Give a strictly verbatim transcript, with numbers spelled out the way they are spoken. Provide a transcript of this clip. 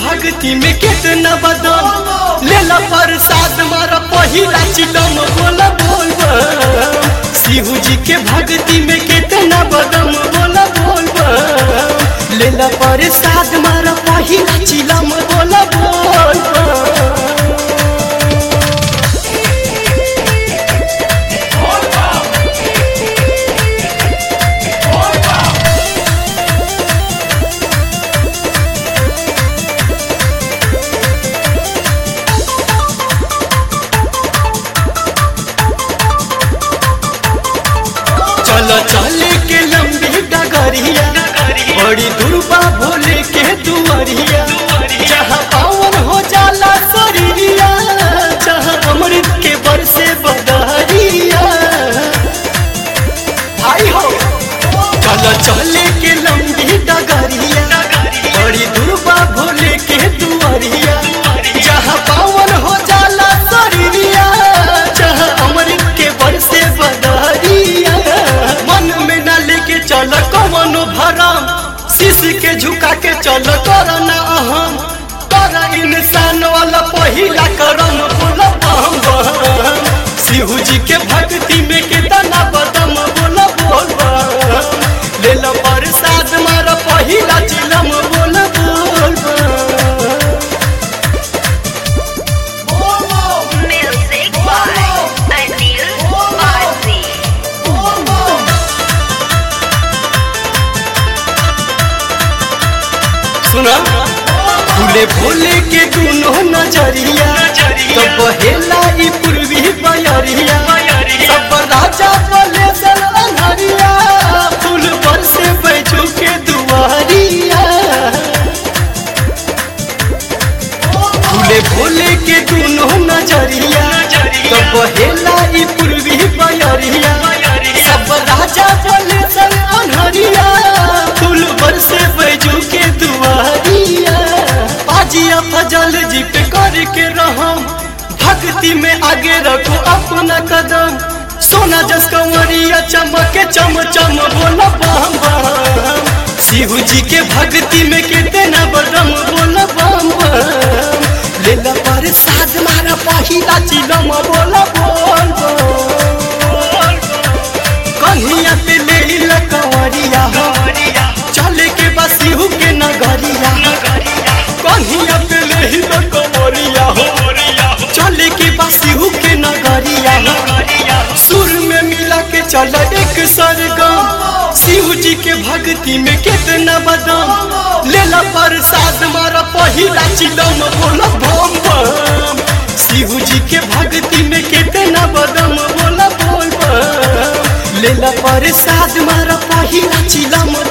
भक्ति में कितना बदम लेला प्रसाद मारा पहिला चिलम बोला बोल बम। शिव जी के भक्ति में कितना बदम बोला बोल बम लेला प्रसाद मारा पहिला चिलम बोला बोल बम। चलो चले के लंबी डगरिया बड़ी दुर्बा भोले के दुआरिया जहाँ पावन हो जाला शरीरिया जहाँ अमृत के बरसे बदरिया। भाई हो चलो चले के लंबी डगरिया बड़ी दुर्बा भोले के दुआरिया जहाँ पावन हो जाला शरीरिया जहाँ अमृत के बरसे बदरिया। चल कवनो भरम शीश के झुका के चल करना अहम कर इंसान वाला पहिला करम बोला बम बम। शिव जी के भक्ति में कितना बदम बोला बोल बम लेला प्रसाद मारा पहिला चिलम बोला बोल बम। सुना भूले भोले के दोनों नजरिया तो बहेला ई पूर्वी बयरिया सब राजा बोले सन अनहरिया फूल पर से बैठो के दुआरिया। भूले भोले के दोनों नजरिया तो बहेला ई पूर्वी बयरिया सब राजा बोले सन अनहरिया फूल पर से बैठो के दुआरिया। बाजिया फजल जी पे करके रहम भक्ति में आगे रखो अपना कदम सोना जस कंवरिया चमके चम चम बोला बम बम। शिव जी के भक्ति में कितना बदम बोला बम बम लेला प्रसाद मारा पहिला चिलम बोला बोल बम। कन्हिया पे ले कंवरिया हो चले के बसिहू के नगरिया कन्हिया पे ले कंवरिया हो चले के बसिहू के नगरिया सुर में मिला के चला एक सरगम शिव जी के भक्ति में कितना बदम लेला प्रसाद मारा पहिला चिलम बोला बम बम। शिव जी के भक्ति में कितना बदम बोला बोल बम लेला प्रसाद मारा पहिला चिलम